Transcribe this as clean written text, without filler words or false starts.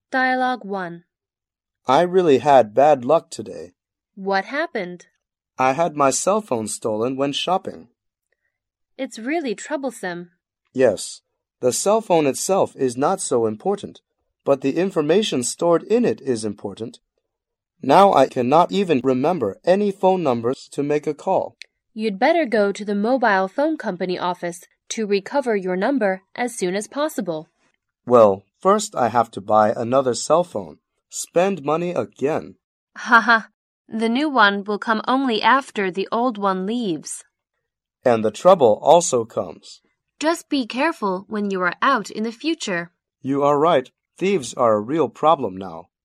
Dialogue 1. I really had bad luck today. What happened? I had my cell phone stolen when shopping. It's really troublesome. Yes, the cell phone itself is not so important, but the information stored in it is important. Now I cannot even remember any phone numbers to make a call. You'd better go to the mobile phone company office to recover your number as soon as possible. Well, first I have to buy another cell phone. Spend money again. Haha, the new one will come only after the old one leaves. And the trouble also comes. Just be careful when you are out in the future. You are right. Thieves are a real problem now.